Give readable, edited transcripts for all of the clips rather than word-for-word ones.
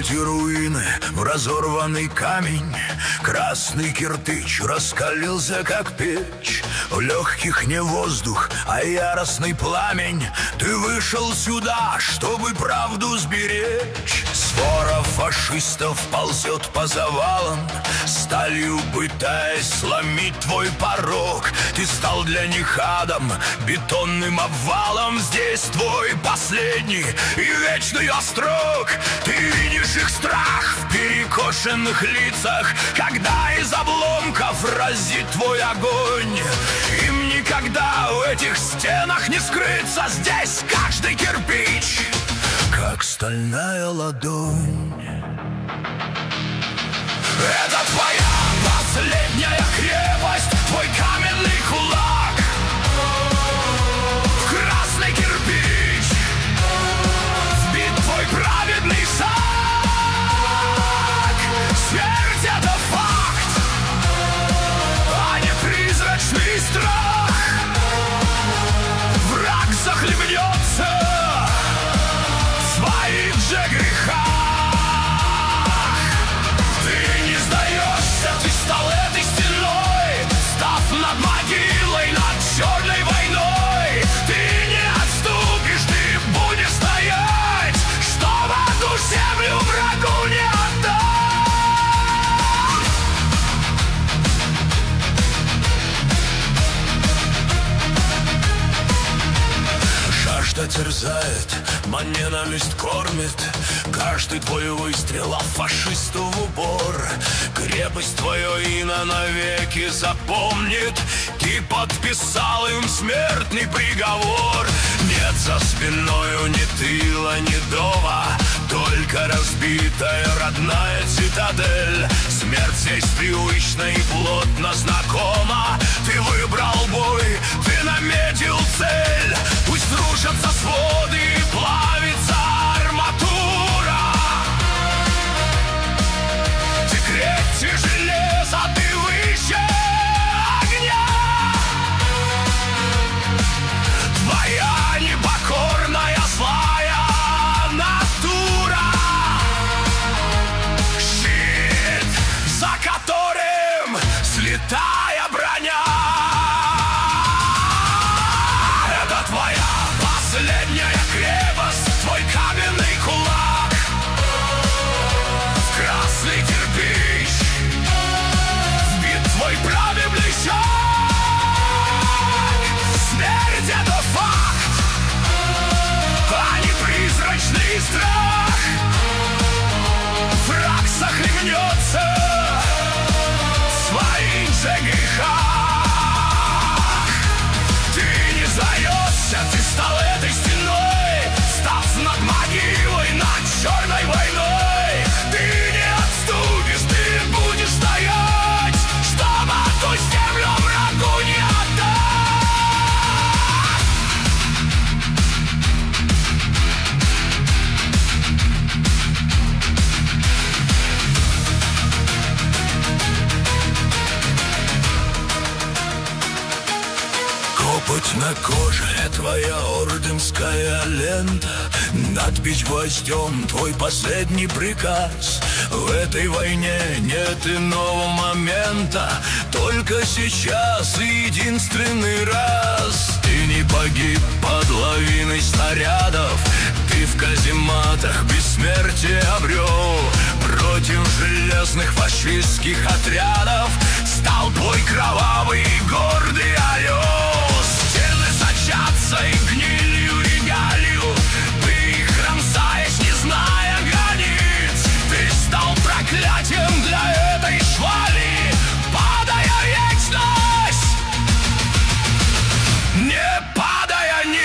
эти руины в разорванный камень. Красный кирпич раскалился, как печь. В легких не воздух, а яростный пламень. Ты вышел сюда, чтобы правду сберечь. Свора фашистов ползет по завалам, сталью пытаясь сломить твой порог. Ты стал для них адом, бетонным обвалом. Здесь твой последний и вечный острог. Ты видишь их страх в перекошенных лицах, когда из обломков разит твой огонь. Им никогда в этих стенах не скрыться. Здесь каждый кирпич, как стальная ладонь. Это твоя последняя крепость, твой каменный кулак, в красный кирпич вбит твой праведный шаг. Смерть — это факт, а не призрачный страх. Враг захлебнется в своих же грехах. Ты стал этой стеной, став над могилой, над черной войной. Ты не отступишь, ты будешь стоять, чтобы эту землю врагу не отдать. Жажда терзает, ненависть кормит. Каждый твой выстрел, а фашисту в упор. Крепость твое имя навеки запомнит. Ты подписал им смертный приговор. Нет за спиною ни тыла, ни дома, только разбитая родная цитадель. Смерть здесь привычна и плотно знакома. Ты выбрал бой, ты наметил цель. Пусть рушатся своды, плавится арматура. Ты крепче железа, ты выше огня. Твоя непокорная злая натура, щит, за которым слетая броня. Это твоя последняя крепость, твой каменный кулак, в красный кирпич вбит твой праведный шаг. Смерть — это факт, а не призрачный страх. Враг захлебнется в своих же грехах. Ты не сдаешься, ты стал этой стеной, став над могилой, над черной войной. Ты не отступишь, ты будешь стоять, чтобы эту землю врагу не отдать. Копоть на коже — твоя орденская лента. Надбить гвоздем твой последний приказ. В этой войне нет иного момента, только сейчас и единственный раз. Ты не погиб под лавиной снарядов, ты в казематах бессмертие обрел. Против железных фашистских отрядов стал твой кровавый и гордый орел. Стены сочатся и гнилью, и галью, ты их кромсаешь, не зная границ. Ты стал проклятием для этой швали, падая вечность, не падая ниц.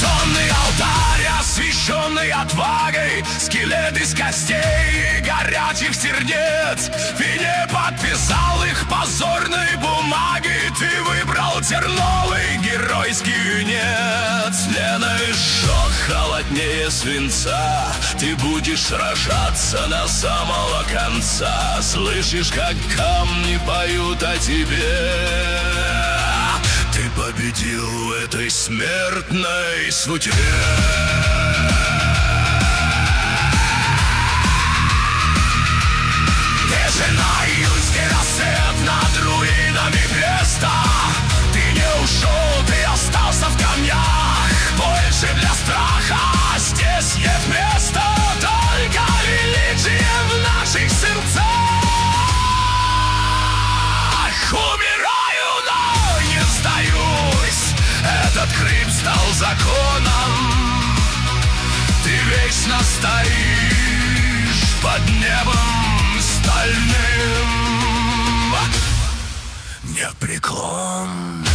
Отвагой, скелет из костей, горят горячих сердец. Ты не подписал их позорной бумаги, ты выбрал терновый геройский венец. Ненависть шок холоднее свинца, ты будешь сражаться до самого конца. Слышишь, как камни поют о тебе. Ты победил в этой смертной судьбе. Тишина, июльский рассвет над руинами Бреста. Ты не ушел, ты остался в камнях. Больше для страха здесь нет места, только величие в наших сердцах. Умираю, но не сдаюсь, этот хрип стал законом. Ты вечно стоишь под небом стальным, непреклонным.